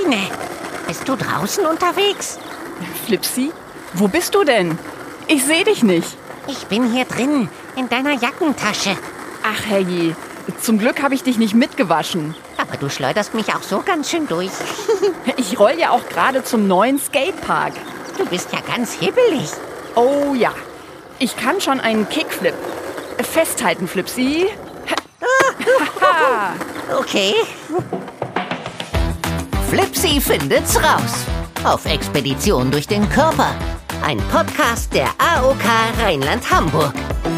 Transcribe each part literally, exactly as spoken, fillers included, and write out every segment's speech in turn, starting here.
Tine, bist du draußen unterwegs? Flipsi, wo bist du denn? Ich sehe dich nicht. Ich bin hier drin, in deiner Jackentasche. Ach herrje, zum Glück habe ich dich nicht mitgewaschen. Aber du schleuderst mich auch so ganz schön durch. Ich roll ja auch gerade zum neuen Skatepark. Du bist ja ganz hibbelig. Oh ja, ich kann schon einen Kickflip. Festhalten, Flipsi. Okay. Flipsi findet's raus. Auf Expedition durch den Körper. Ein Podcast der A O K Rheinland-Hamburg.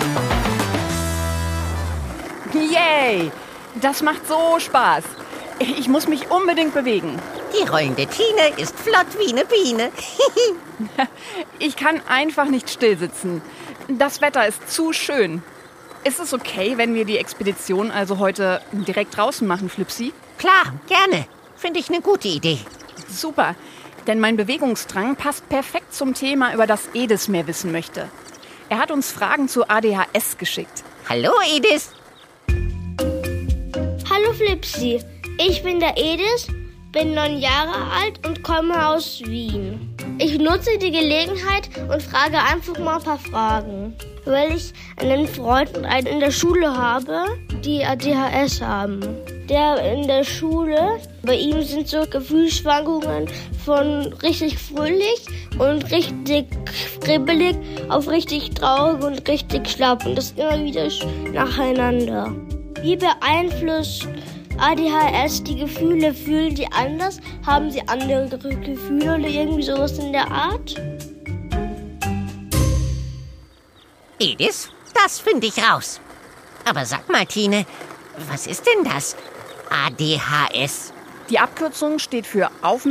Yay! Das macht so Spaß. Ich muss mich unbedingt bewegen. Die rollende Tine ist flott wie eine Biene. Ich kann einfach nicht stillsitzen. Das Wetter ist zu schön. Ist es okay, wenn wir die Expedition also heute direkt draußen machen, Flipsi? Klar, gerne. Finde ich eine gute Idee. Super, denn mein Bewegungsdrang passt perfekt zum Thema, über das Edis mehr wissen möchte. Er hat uns Fragen zu A D H S geschickt. Hallo, Edis. Hallo Flipsi, ich bin der Edis, bin neun Jahre alt und komme aus Wien. Ich nutze die Gelegenheit und frage einfach mal ein paar Fragen, weil ich einen Freund und einen in der Schule habe, die A D H S haben. Der in der Schule, bei ihm sind so Gefühlsschwankungen von richtig fröhlich und richtig kribbelig auf richtig traurig und richtig schlapp und das immer wieder nacheinander. Wie beeinflusst A D H S die Gefühle? Fühlen die anders? Haben sie andere Gefühle oder irgendwie sowas in der Art? Edis, das finde ich raus. Aber sag mal, Tine, was ist denn das? A D H S. Die Abkürzung steht für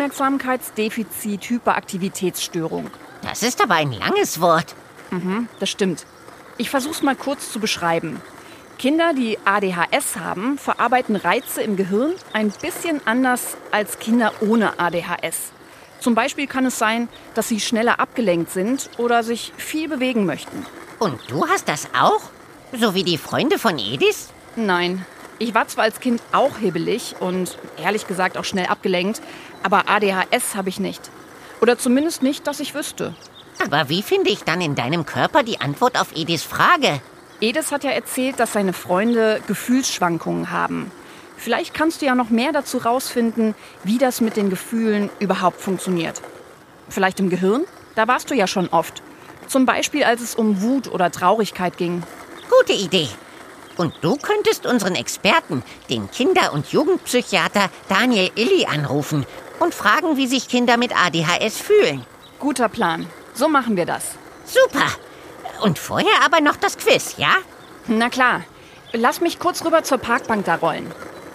Aufmerksamkeitsdefizit-Hyperaktivitätsstörung. Das ist aber ein langes Wort. Mhm, das stimmt. Ich versuch's mal kurz zu beschreiben. Kinder, die A D H S haben, verarbeiten Reize im Gehirn ein bisschen anders als Kinder ohne A D H S. Zum Beispiel kann es sein, dass sie schneller abgelenkt sind oder sich viel bewegen möchten. Und du hast das auch? So wie die Freunde von Edis? Nein, ich war zwar als Kind auch hibbelig und ehrlich gesagt auch schnell abgelenkt, aber A D H S habe ich nicht. Oder zumindest nicht, dass ich wüsste. Aber wie finde ich dann in deinem Körper die Antwort auf Edis Frage? Edis hat ja erzählt, dass seine Freunde Gefühlsschwankungen haben. Vielleicht kannst du ja noch mehr dazu rausfinden, wie das mit den Gefühlen überhaupt funktioniert. Vielleicht im Gehirn? Da warst du ja schon oft. Zum Beispiel, als es um Wut oder Traurigkeit ging. Gute Idee. Und du könntest unseren Experten, den Kinder- und Jugendpsychiater Daniel Illy, anrufen und fragen, wie sich Kinder mit A D H S fühlen. Guter Plan. So machen wir das. Super. Und vorher aber noch das Quiz, ja? Na klar. Lass mich kurz rüber zur Parkbank da rollen.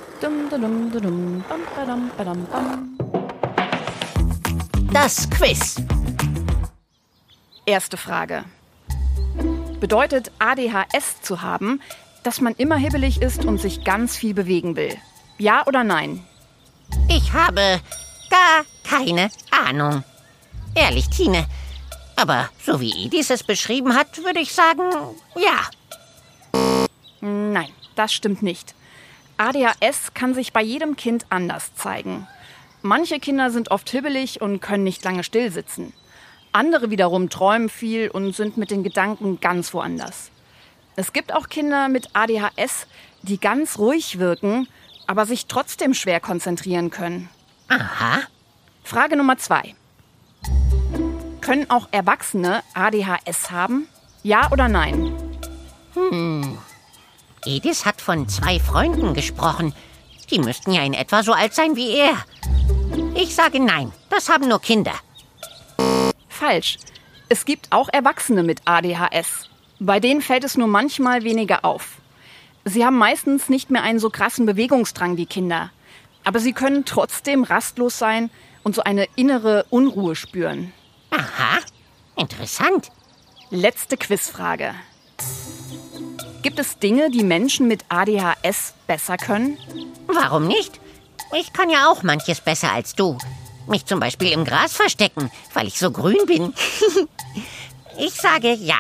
Das Quiz. Erste Frage. Bedeutet A D H S zu haben, dass man immer hibbelig ist und sich ganz viel bewegen will? Ja oder nein? Ich habe gar keine Ahnung. Ehrlich, Tine. Aber so wie Edis es beschrieben hat, würde ich sagen, ja. Nein, das stimmt nicht. A D H S kann sich bei jedem Kind anders zeigen. Manche Kinder sind oft hibbelig und können nicht lange stillsitzen. Andere wiederum träumen viel und sind mit den Gedanken ganz woanders. Es gibt auch Kinder mit A D H S, die ganz ruhig wirken, aber sich trotzdem schwer konzentrieren können. Aha. Frage Nummer zwei. Können auch Erwachsene A D H S haben? Ja oder nein? Hm. Edis hat von zwei Freunden gesprochen. Die müssten ja in etwa so alt sein wie er. Ich sage nein, das haben nur Kinder. Falsch. Es gibt auch Erwachsene mit A D H S. Bei denen fällt es nur manchmal weniger auf. Sie haben meistens nicht mehr einen so krassen Bewegungsdrang wie Kinder. Aber sie können trotzdem rastlos sein und so eine innere Unruhe spüren. Aha, interessant. Letzte Quizfrage. Gibt es Dinge, die Menschen mit A D H S besser können? Warum nicht? Ich kann ja auch manches besser als du. Mich zum Beispiel im Gras verstecken, weil ich so grün bin. Ich sage ja.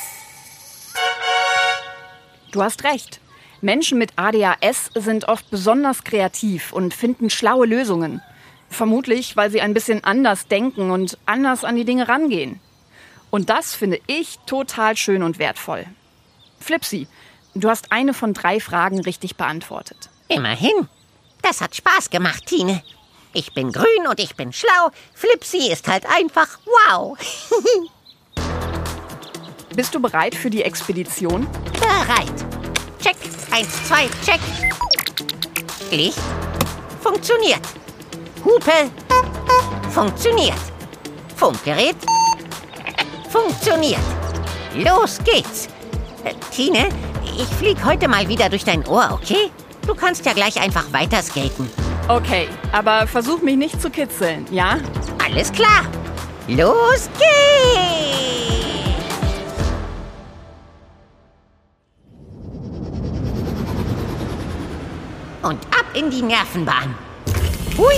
Du hast recht. Menschen mit A D H S sind oft besonders kreativ und finden schlaue Lösungen. Vermutlich, weil sie ein bisschen anders denken und anders an die Dinge rangehen. Und das finde ich total schön und wertvoll. Flipsi, du hast eine von drei Fragen richtig beantwortet. Immerhin. Das hat Spaß gemacht, Tine. Ich bin grün und ich bin schlau. Flipsi ist halt einfach wow. Bist du bereit für die Expedition? Bereit. Check. Eins, zwei, check. Licht. Funktioniert. Hupe. Funktioniert. Funkgerät. Funktioniert. Los geht's. Äh, Tine, ich flieg heute mal wieder durch dein Ohr, okay? Du kannst ja gleich einfach weiter skaten. Okay, aber versuch mich nicht zu kitzeln, ja? Alles klar. Los geht's. Und ab in die Nervenbahn. Hui,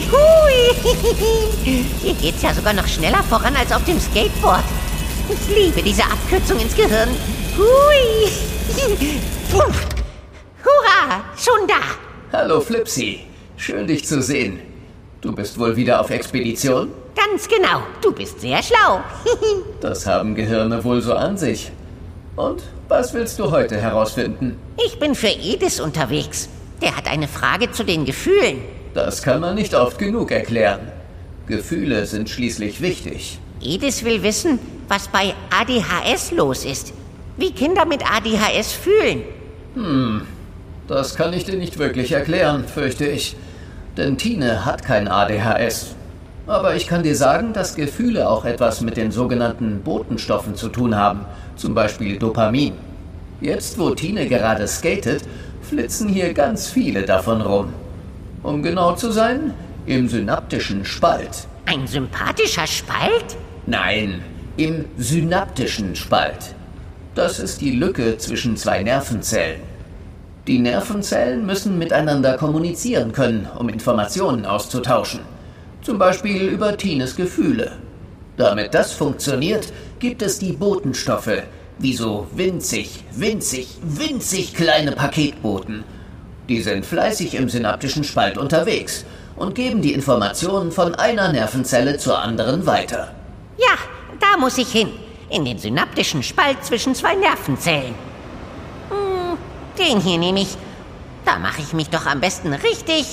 hui. Hier geht's ja sogar noch schneller voran als auf dem Skateboard. Ich liebe diese Abkürzung ins Gehirn. Hui. Puff. Hurra, schon da. Hallo Flipsi, schön dich zu sehen. Du bist wohl wieder auf Expedition? Ganz genau, du bist sehr schlau. Das haben Gehirne wohl so an sich. Und was willst du heute herausfinden? Ich bin für Edis unterwegs. Der hat eine Frage zu den Gefühlen. Das kann man nicht oft genug erklären. Gefühle sind schließlich wichtig. Edis will wissen, was bei A D H S los ist. Wie Kinder mit A D H S fühlen. Hm, das kann ich dir nicht wirklich erklären, fürchte ich. Denn Tine hat kein A D H S. Aber ich kann dir sagen, dass Gefühle auch etwas mit den sogenannten Botenstoffen zu tun haben. Zum Beispiel Dopamin. Jetzt, wo Tine gerade skatet, flitzen hier ganz viele davon rum. Um genau zu sein, im synaptischen Spalt. Ein sympathischer Spalt? Nein, im synaptischen Spalt. Das ist die Lücke zwischen zwei Nervenzellen. Die Nervenzellen müssen miteinander kommunizieren können, um Informationen auszutauschen. Zum Beispiel über Tines Gefühle. Damit das funktioniert, gibt es die Botenstoffe, wie so winzig, winzig, winzig kleine Paketboten. Die sind fleißig im synaptischen Spalt unterwegs und geben die Informationen von einer Nervenzelle zur anderen weiter. Ja, da muss ich hin. In den synaptischen Spalt zwischen zwei Nervenzellen. Hm, den hier nehme ich. Da mache ich mich doch am besten richtig,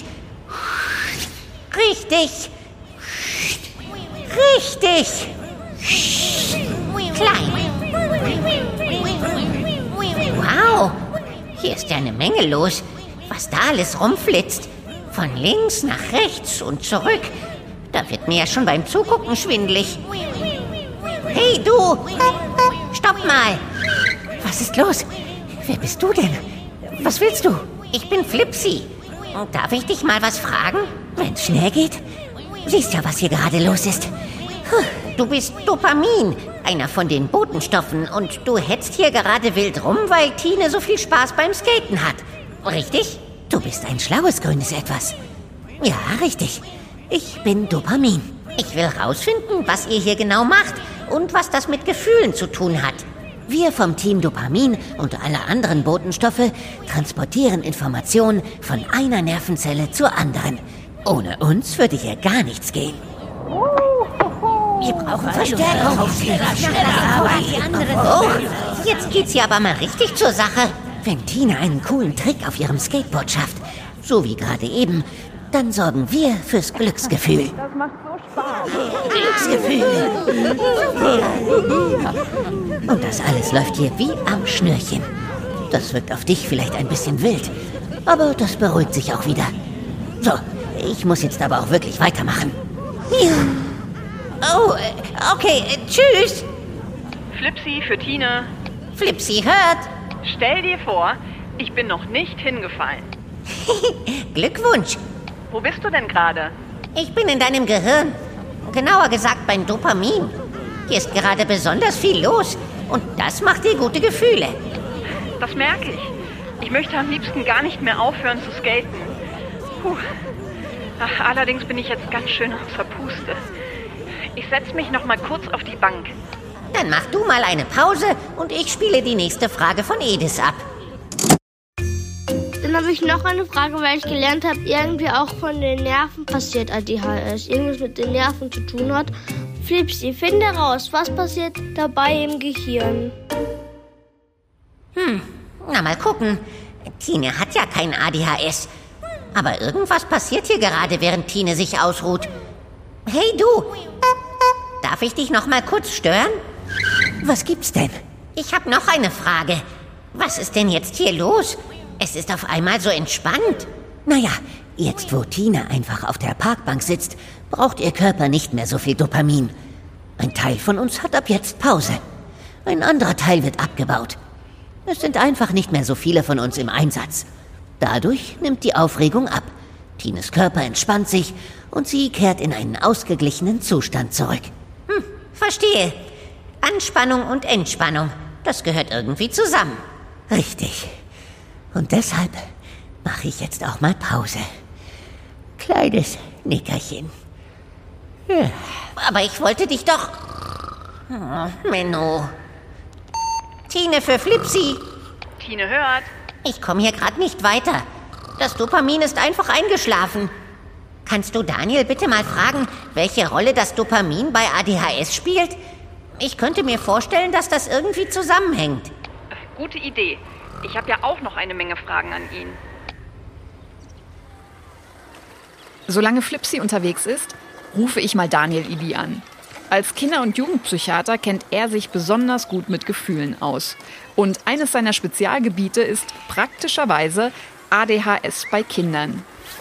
richtig, richtig klein. Wow, hier ist ja eine Menge los, was da alles rumflitzt. Von links nach rechts und zurück. Da wird mir ja schon beim Zugucken schwindelig. Hey, du! Stopp mal! Was ist los? Wer bist du denn? Was willst du? Ich bin Flipsi. Darf ich dich mal was fragen? Wenn's schnell geht? Siehst ja, was hier gerade los ist. Du bist Dopamin, einer von den Botenstoffen. Und du hetzt hier gerade wild rum, weil Tine so viel Spaß beim Skaten hat. Richtig? Du bist ein schlaues grünes Etwas. Ja, richtig. Ich bin Dopamin. Ich will rausfinden, was ihr hier genau macht und was das mit Gefühlen zu tun hat. Wir vom Team Dopamin und alle anderen Botenstoffe transportieren Informationen von einer Nervenzelle zur anderen. Ohne uns würde hier gar nichts gehen. Wir brauchen Verstärkung. Schneller, schneller, die anderen. Oh, jetzt geht's hier aber mal richtig zur Sache. Wenn Tine einen coolen Trick auf ihrem Skateboard schafft, so wie gerade eben, dann sorgen wir fürs Glücksgefühl. Das macht so Spaß. Glücksgefühl. Und das alles läuft hier wie am Schnürchen. Das wirkt auf dich vielleicht ein bisschen wild, aber das beruhigt sich auch wieder. So, ich muss jetzt aber auch wirklich weitermachen. Oh, okay, tschüss. Flipsi für Tine. Flipsi hört. Stell dir vor, ich bin noch nicht hingefallen. Glückwunsch. Wo bist du denn gerade? Ich bin in deinem Gehirn. Genauer gesagt beim Dopamin. Hier ist gerade besonders viel los. Und das macht dir gute Gefühle. Das merke ich. Ich möchte am liebsten gar nicht mehr aufhören zu skaten. Puh. Ach, allerdings bin ich jetzt ganz schön außer Puste. Ich setze mich noch mal kurz auf die Bank. Dann mach du mal eine Pause und ich spiele die nächste Frage von Edis ab. Dann Dann habe ich noch eine Frage, weil ich gelernt habe, irgendwie auch von den Nerven passiert A D H S. Irgendwas mit den Nerven zu tun hat. Flipsi, finde raus, was passiert dabei im Gehirn? Hm, na mal gucken. Tine hat ja kein A D H S. Aber irgendwas passiert hier gerade, während Tine sich ausruht. Hey du, darf ich dich noch mal kurz stören? Was gibt's denn? Ich habe noch eine Frage. Was ist denn jetzt hier los? Es ist auf einmal so entspannt. Naja, jetzt wo Tine einfach auf der Parkbank sitzt, braucht ihr Körper nicht mehr so viel Dopamin. Ein Teil von uns hat ab jetzt Pause. Ein anderer Teil wird abgebaut. Es sind einfach nicht mehr so viele von uns im Einsatz. Dadurch nimmt die Aufregung ab. Tines Körper entspannt sich und sie kehrt in einen ausgeglichenen Zustand zurück. Hm, verstehe. Anspannung und Entspannung, das gehört irgendwie zusammen. Richtig. Und deshalb mache ich jetzt auch mal Pause. Kleines Nickerchen. Ja. Aber ich wollte dich doch... Oh, Menno. Tine für Flipsi. Tine hört. Ich komme hier gerade nicht weiter. Das Dopamin ist einfach eingeschlafen. Kannst du Daniel bitte mal fragen, welche Rolle das Dopamin bei A D H S spielt? Ich könnte mir vorstellen, dass das irgendwie zusammenhängt. Gute Idee. Ich habe ja auch noch eine Menge Fragen an ihn. Solange Flipsi unterwegs ist, rufe ich mal Daniel Ibi an. Als Kinder- und Jugendpsychiater kennt er sich besonders gut mit Gefühlen aus. Und eines seiner Spezialgebiete ist praktischerweise A D H S bei Kindern.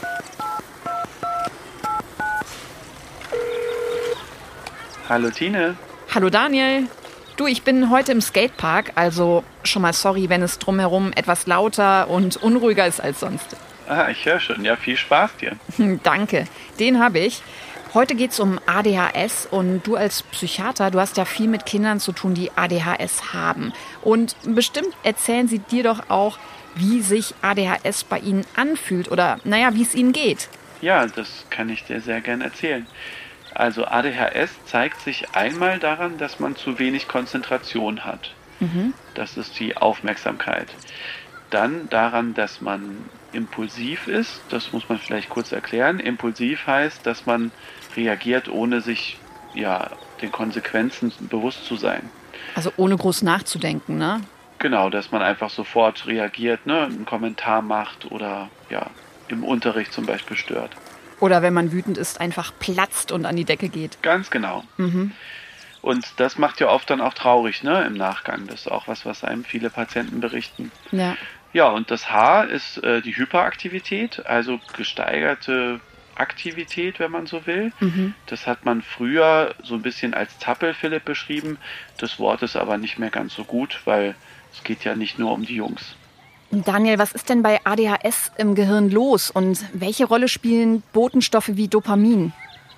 Hallo Tine. Hallo Daniel. Du, ich bin heute im Skatepark, also schon mal sorry, wenn es drumherum etwas lauter und unruhiger ist als sonst. Ah, ich höre schon. Ja, viel Spaß dir. Danke, den habe ich. Heute geht es um A D H S und du als Psychiater, du hast ja viel mit Kindern zu tun, die A D H S haben. Und bestimmt erzählen sie dir doch auch, wie sich A D H S bei ihnen anfühlt oder, naja, wie es ihnen geht. Ja, das kann ich dir sehr gern erzählen. Also A D H S zeigt sich einmal daran, dass man zu wenig Konzentration hat. Mhm. Das ist die Aufmerksamkeit. Dann daran, dass man impulsiv ist. Das muss man vielleicht kurz erklären. Impulsiv heißt, dass man reagiert, ohne sich ja, den Konsequenzen bewusst zu sein. Also ohne groß nachzudenken, ne? Genau, dass man einfach sofort reagiert, ne? Einen Kommentar macht oder ja, im Unterricht zum Beispiel stört. Oder wenn man wütend ist, einfach platzt und an die Decke geht. Ganz genau. Mhm. Und das macht ja oft dann auch traurig, ne, im Nachgang. Das ist auch was, was einem viele Patienten berichten. Ja. Ja, und das H ist äh, die Hyperaktivität, also gesteigerte Aktivität, wenn man so will. Mhm. Das hat man früher so ein bisschen als Zappelphilipp beschrieben. Das Wort ist aber nicht mehr ganz so gut, weil es geht ja nicht nur um die Jungs. Daniel, was ist denn bei A D H S im Gehirn los und welche Rolle spielen Botenstoffe wie Dopamin?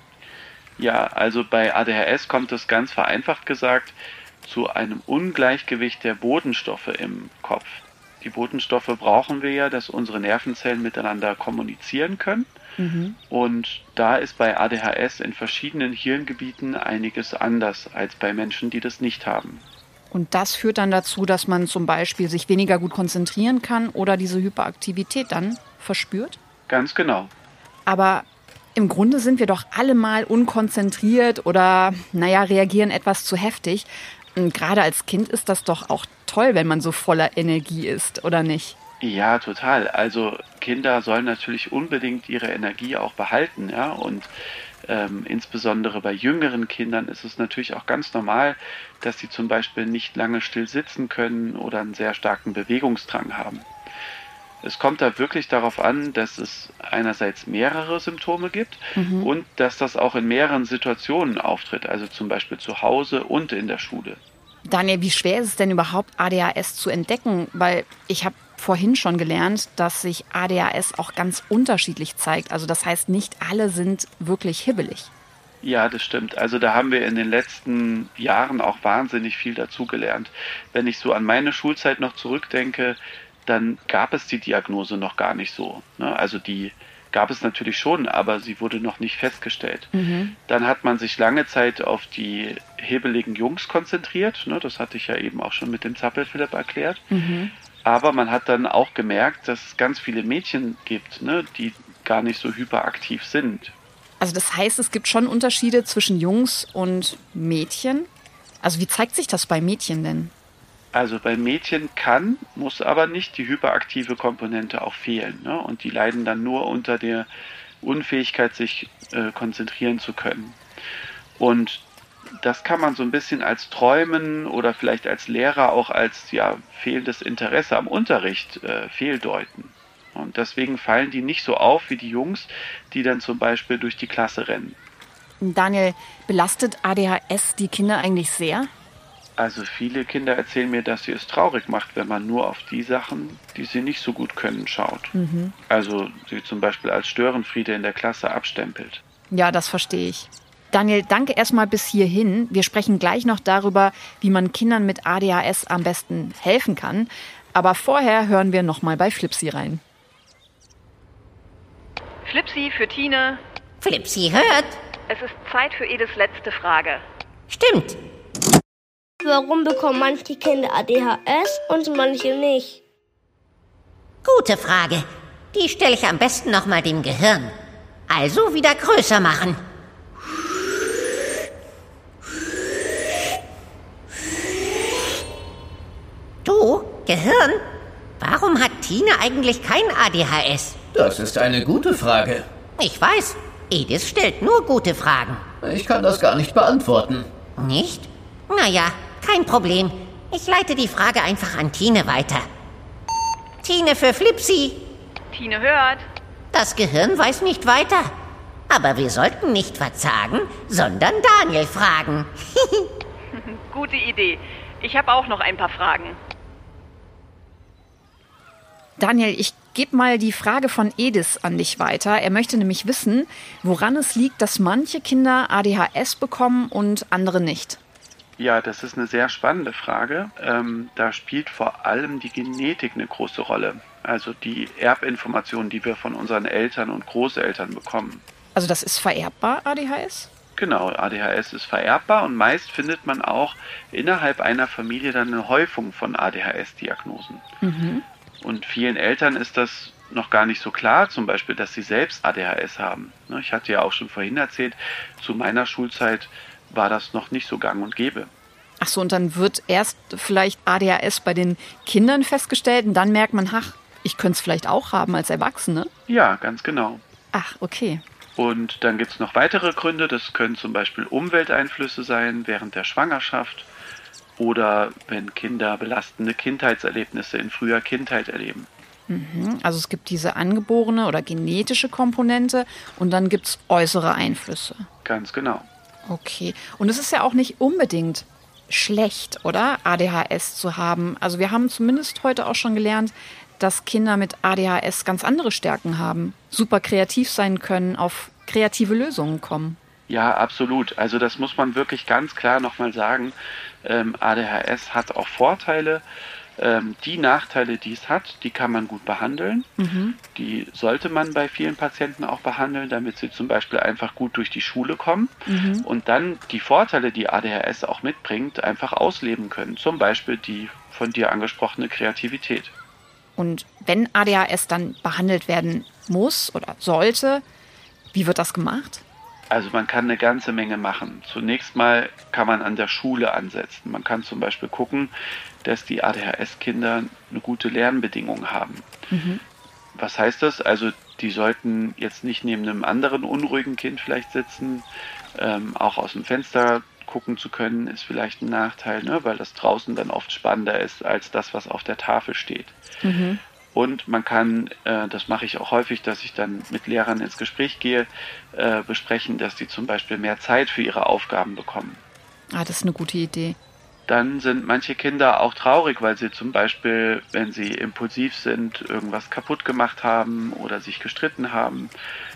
Ja, also bei A D H S kommt es ganz vereinfacht gesagt zu einem Ungleichgewicht der Botenstoffe im Kopf. Die Botenstoffe brauchen wir ja, dass unsere Nervenzellen miteinander kommunizieren können. Mhm. Und da ist bei A D H S in verschiedenen Hirngebieten einiges anders als bei Menschen, die das nicht haben. Und das führt dann dazu, dass man zum Beispiel sich weniger gut konzentrieren kann oder diese Hyperaktivität dann verspürt? Ganz genau. Aber im Grunde sind wir doch alle mal unkonzentriert oder, naja, reagieren etwas zu heftig. Und gerade als Kind ist das doch auch toll, wenn man so voller Energie ist, oder nicht? Ja, total. Also Kinder sollen natürlich unbedingt ihre Energie auch behalten, ja, und ähm, insbesondere bei jüngeren Kindern ist es natürlich auch ganz normal, dass sie zum Beispiel nicht lange still sitzen können oder einen sehr starken Bewegungsdrang haben. Es kommt da wirklich darauf an, dass es einerseits mehrere Symptome gibt mhm. und dass das auch in mehreren Situationen auftritt, also zum Beispiel zu Hause und in der Schule. Daniel, wie schwer ist es denn überhaupt, A D H S zu entdecken? Weil ich habe vorhin schon gelernt, dass sich A D H S auch ganz unterschiedlich zeigt. Also das heißt, nicht alle sind wirklich hibbelig. Ja, das stimmt. Also da haben wir in den letzten Jahren auch wahnsinnig viel dazugelernt. Wenn ich so an meine Schulzeit noch zurückdenke, dann gab es die Diagnose noch gar nicht so. Ne? Also die gab es natürlich schon, aber sie wurde noch nicht festgestellt. Mhm. Dann hat man sich lange Zeit auf die hibbeligen Jungs konzentriert. Ne? Das hatte ich ja eben auch schon mit dem Zappelphilipp erklärt. Mhm. Aber man hat dann auch gemerkt, dass es ganz viele Mädchen gibt, ne, die gar nicht so hyperaktiv sind. Also das heißt, es gibt schon Unterschiede zwischen Jungs und Mädchen? Also wie zeigt sich das bei Mädchen denn? Also bei Mädchen kann, muss aber nicht die hyperaktive Komponente auch fehlen. Ne? Und die leiden dann nur unter der Unfähigkeit, sich äh, konzentrieren zu können. Und das kann man so ein bisschen als Träumen oder vielleicht als Lehrer auch als ja, fehlendes Interesse am Unterricht äh, fehldeuten. Und deswegen fallen die nicht so auf wie die Jungs, die dann zum Beispiel durch die Klasse rennen. Daniel, belastet A D H S die Kinder eigentlich sehr? Also viele Kinder erzählen mir, dass sie es traurig macht, wenn man nur auf die Sachen, die sie nicht so gut können, schaut. Mhm. Also sie zum Beispiel als Störenfriede in der Klasse abstempelt. Ja, das verstehe ich. Daniel, danke erstmal bis hierhin. Wir sprechen gleich noch darüber, wie man Kindern mit A D H S am besten helfen kann. Aber vorher hören wir noch mal bei Flipsi rein. Flipsi für Tine. Flipsi hört. Es ist Zeit für Ediths letzte Frage. Stimmt. Warum bekommen manche Kinder A D H S und manche nicht? Gute Frage. Die stelle ich am besten noch mal dem Gehirn. Also wieder größer machen. Du, Gehirn, warum hat Tine eigentlich kein A D H S? Das ist eine gute Frage. Ich weiß, Edith stellt nur gute Fragen. Ich kann das gar nicht beantworten. Nicht? Naja, kein Problem. Ich leite die Frage einfach an Tine weiter. Tine für Flipsi. Tine hört. Das Gehirn weiß nicht weiter. Aber wir sollten nicht verzagen, sondern Daniel fragen. Gute Idee. Ich habe auch noch ein paar Fragen. Daniel, ich gebe mal die Frage von Edith an dich weiter. Er möchte nämlich wissen, woran es liegt, dass manche Kinder A D H S bekommen und andere nicht. Ja, das ist eine sehr spannende Frage. Ähm, da spielt vor allem die Genetik eine große Rolle. Also die Erbinformationen, die wir von unseren Eltern und Großeltern bekommen. Also das ist vererbbar, A D H S? Genau, A D H S ist vererbbar und meist findet man auch innerhalb einer Familie dann eine Häufung von A D H S-Diagnosen. Mhm. Und vielen Eltern ist das noch gar nicht so klar, zum Beispiel, dass sie selbst A D H S haben. Ich hatte ja auch schon vorhin erzählt, zu meiner Schulzeit war das noch nicht so gang und gäbe. Ach so, und dann wird erst vielleicht A D H S bei den Kindern festgestellt und dann merkt man, ach, ich könnte es vielleicht auch haben als Erwachsene? Ja, ganz genau. Ach, okay. Und dann gibt es noch weitere Gründe. Das können zum Beispiel Umwelteinflüsse sein während der Schwangerschaft oder wenn Kinder belastende Kindheitserlebnisse in früher Kindheit erleben. Mhm, also es gibt diese angeborene oder genetische Komponente und dann gibt es äußere Einflüsse. Ganz genau. Okay. Und es ist ja auch nicht unbedingt schlecht, oder? A D H S zu haben. Also wir haben zumindest heute auch schon gelernt, dass Kinder mit A D H S ganz andere Stärken haben, super kreativ sein können, auf kreative Lösungen kommen. Ja, absolut. Also das muss man wirklich ganz klar nochmal sagen. Ähm, A D H S hat auch Vorteile. Ähm, die Nachteile, die es hat, die kann man gut behandeln. Mhm. Die sollte man bei vielen Patienten auch behandeln, damit sie zum Beispiel einfach gut durch die Schule kommen mhm. und dann die Vorteile, die A D H S auch mitbringt, einfach ausleben können. Zum Beispiel die von dir angesprochene Kreativität. Und wenn A D H S dann behandelt werden muss oder sollte, wie wird das gemacht? Also man kann eine ganze Menge machen. Zunächst mal kann man an der Schule ansetzen. Man kann zum Beispiel gucken, dass die A D H S-Kinder eine gute Lernbedingung haben. Mhm. Was heißt das? Also die sollten jetzt nicht neben einem anderen unruhigen Kind vielleicht sitzen. Ähm, auch aus dem Fenster gucken zu können, ist vielleicht ein Nachteil, ne? Weil das draußen dann oft spannender ist als das, was auf der Tafel steht. Mhm. Und man kann, äh, das mache ich auch häufig, dass ich dann mit Lehrern ins Gespräch gehe, äh, besprechen, dass die zum Beispiel mehr Zeit für ihre Aufgaben bekommen. Ah, das ist eine gute Idee. Dann sind manche Kinder auch traurig, weil sie zum Beispiel, wenn sie impulsiv sind, irgendwas kaputt gemacht haben oder sich gestritten haben.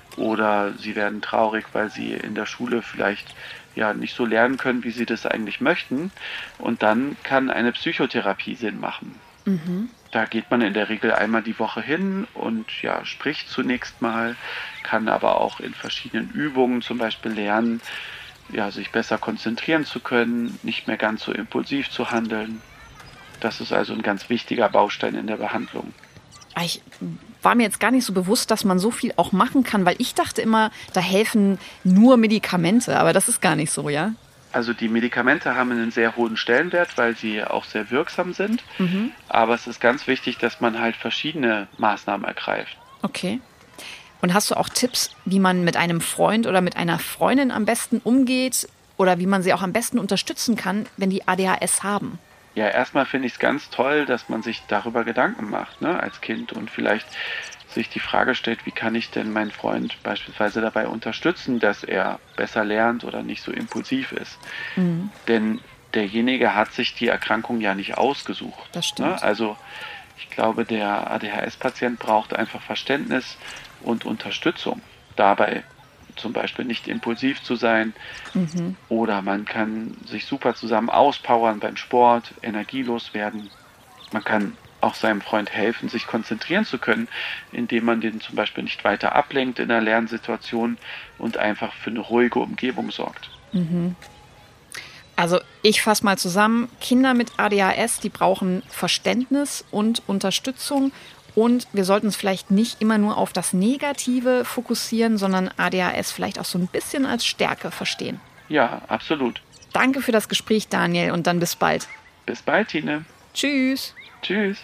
Oder sie werden traurig, weil sie in der Schule vielleicht ja nicht so lernen können, wie sie das eigentlich möchten. Und dann kann eine Psychotherapie Sinn machen. Mhm. Da geht man in der Regel einmal die Woche hin und ja, spricht zunächst mal, kann aber auch in verschiedenen Übungen zum Beispiel lernen, ja, sich besser konzentrieren zu können, nicht mehr ganz so impulsiv zu handeln. Das ist also ein ganz wichtiger Baustein in der Behandlung. Ich war mir jetzt gar nicht so bewusst, dass man so viel auch machen kann, weil ich dachte immer, da helfen nur Medikamente, aber das ist gar nicht so, ja? Also die Medikamente haben einen sehr hohen Stellenwert, weil sie auch sehr wirksam sind. Mhm. Aber es ist ganz wichtig, dass man halt verschiedene Maßnahmen ergreift. Okay. Und hast du auch Tipps, wie man mit einem Freund oder mit einer Freundin am besten umgeht oder wie man sie auch am besten unterstützen kann, wenn die A D H S haben? Ja, erstmal finde ich es ganz toll, dass man sich darüber Gedanken macht, ne, als Kind und vielleicht sich die Frage stellt, wie kann ich denn meinen Freund beispielsweise dabei unterstützen, dass er besser lernt oder nicht so impulsiv ist. Mhm. Denn derjenige hat sich die Erkrankung ja nicht ausgesucht. Das stimmt. Ne? Also ich glaube, der A D H S-Patient braucht einfach Verständnis und Unterstützung dabei, zum Beispiel nicht impulsiv zu sein. Mhm. Oder man kann sich super zusammen auspowern beim Sport, energielos werden. Man kann auch seinem Freund helfen, sich konzentrieren zu können, indem man den zum Beispiel nicht weiter ablenkt in einer Lernsituation und einfach für eine ruhige Umgebung sorgt. Mhm. Also ich fasse mal zusammen, Kinder mit A D H S, die brauchen Verständnis und Unterstützung und wir sollten uns vielleicht nicht immer nur auf das Negative fokussieren, sondern A D H S vielleicht auch so ein bisschen als Stärke verstehen. Ja, absolut. Danke für das Gespräch, Daniel, und dann bis bald. Bis bald, Tine. Tschüss. Tschüss.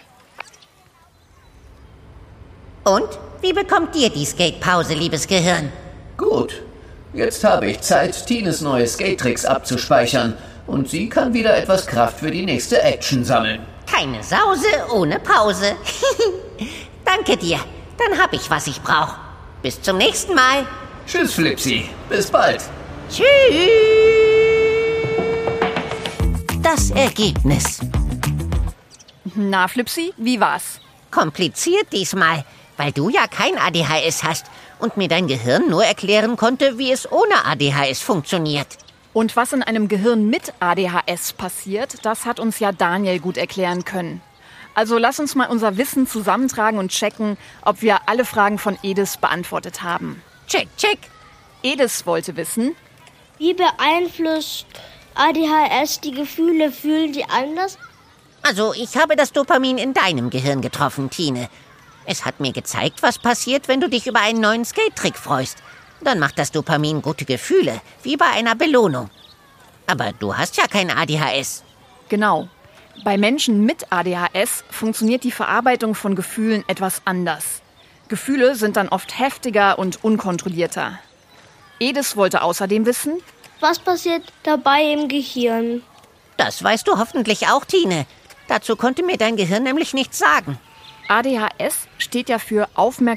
Und? Wie bekommt dir die Skatepause, liebes Gehirn? Gut. Jetzt habe ich Zeit, Tines neue Skate-Tricks abzuspeichern. Und sie kann wieder etwas Kraft für die nächste Action sammeln. Keine Sause ohne Pause. Danke dir. Dann hab ich, was ich brauche. Bis zum nächsten Mal. Tschüss, Flipsi. Bis bald. Tschüss. Das Ergebnis. Na, Flipsi, wie war's? Kompliziert diesmal, weil du ja kein A D H S hast und mir dein Gehirn nur erklären konnte, wie es ohne A D H S funktioniert. Und was in einem Gehirn mit A D H S passiert, das hat uns ja Daniel gut erklären können. Also lass uns mal unser Wissen zusammentragen und checken, ob wir alle Fragen von Edis beantwortet haben. Check, check. Edis wollte wissen: Wie beeinflusst A D H S die Gefühle? Fühlen die anders? Also, ich habe das Dopamin in deinem Gehirn getroffen, Tine. Es hat mir gezeigt, was passiert, wenn du dich über einen neuen Skate-Trick freust. Dann macht das Dopamin gute Gefühle, wie bei einer Belohnung. Aber du hast ja kein A D H S. Genau. Bei Menschen mit A D H S funktioniert die Verarbeitung von Gefühlen etwas anders. Gefühle sind dann oft heftiger und unkontrollierter. Edis wollte außerdem wissen: Was passiert dabei im Gehirn? Das weißt du hoffentlich auch, Tine. Dazu konnte mir dein Gehirn nämlich nichts sagen. A D H S steht ja für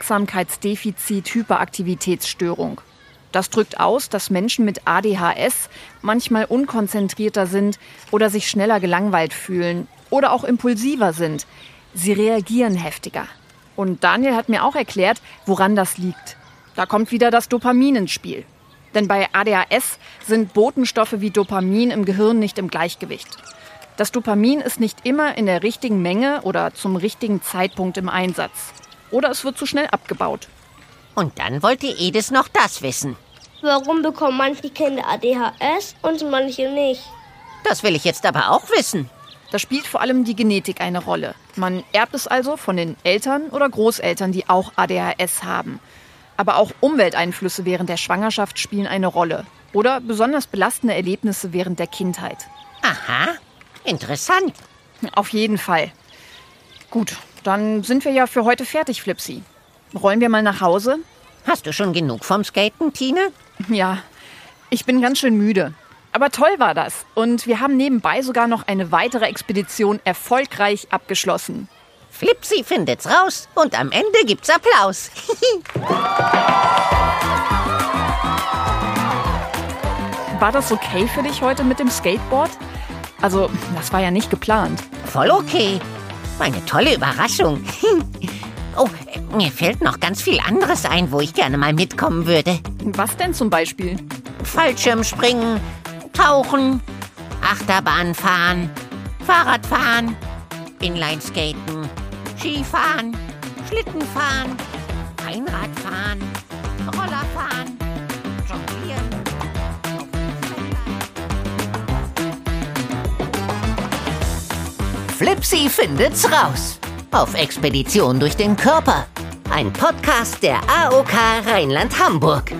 Aufmerksamkeitsdefizit-Hyperaktivitätsstörung. Das drückt aus, dass Menschen mit A D H S manchmal unkonzentrierter sind oder sich schneller gelangweilt fühlen oder auch impulsiver sind. Sie reagieren heftiger. Und Daniel hat mir auch erklärt, woran das liegt. Da kommt wieder das Dopamin ins Spiel. Denn bei A D H S sind Botenstoffe wie Dopamin im Gehirn nicht im Gleichgewicht. Das Dopamin ist nicht immer in der richtigen Menge oder zum richtigen Zeitpunkt im Einsatz. Oder es wird zu schnell abgebaut. Und dann wollte Edis noch das wissen. Warum bekommen manche Kinder A D H S und manche nicht? Das will ich jetzt aber auch wissen. Da spielt vor allem die Genetik eine Rolle. Man erbt es also von den Eltern oder Großeltern, die auch A D H S haben. Aber auch Umwelteinflüsse während der Schwangerschaft spielen eine Rolle. Oder besonders belastende Erlebnisse während der Kindheit. Aha, interessant. Auf jeden Fall. Gut, dann sind wir ja für heute fertig, Flipsi. Rollen wir mal nach Hause? Hast du schon genug vom Skaten, Tine? Ja, ich bin ganz schön müde. Aber toll war das. Und wir haben nebenbei sogar noch eine weitere Expedition erfolgreich abgeschlossen. Flipsi findet's raus und am Ende gibt's Applaus. War das okay für dich heute mit dem Skateboard? Also, das war ja nicht geplant. Voll okay. Eine tolle Überraschung. Oh, mir fällt noch ganz viel anderes ein, wo ich gerne mal mitkommen würde. Was denn zum Beispiel? Fallschirmspringen, Tauchen, Achterbahn fahren, Fahrradfahren, Inlineskaten, Skifahren, Schlittenfahren, Einradfahren, Rollerfahren, Jonglieren. Flipsi findet's raus. Auf Expedition durch den Körper. Ein Podcast der A O K Rheinland-Hamburg.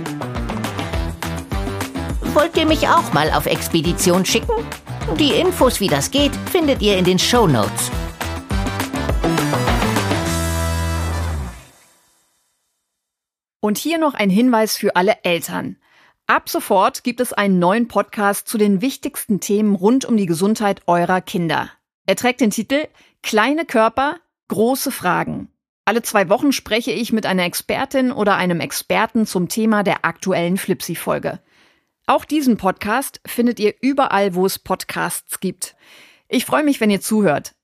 Wollt ihr mich auch mal auf Expedition schicken? Die Infos, wie das geht, findet ihr in den Shownotes. Und hier noch ein Hinweis für alle Eltern. Ab sofort gibt es einen neuen Podcast zu den wichtigsten Themen rund um die Gesundheit eurer Kinder. Er trägt den Titel Kleine Körper, große Fragen. Alle zwei Wochen spreche ich mit einer Expertin oder einem Experten zum Thema der aktuellen Flipsi-Folge. Auch diesen Podcast findet ihr überall, wo es Podcasts gibt. Ich freue mich, wenn ihr zuhört.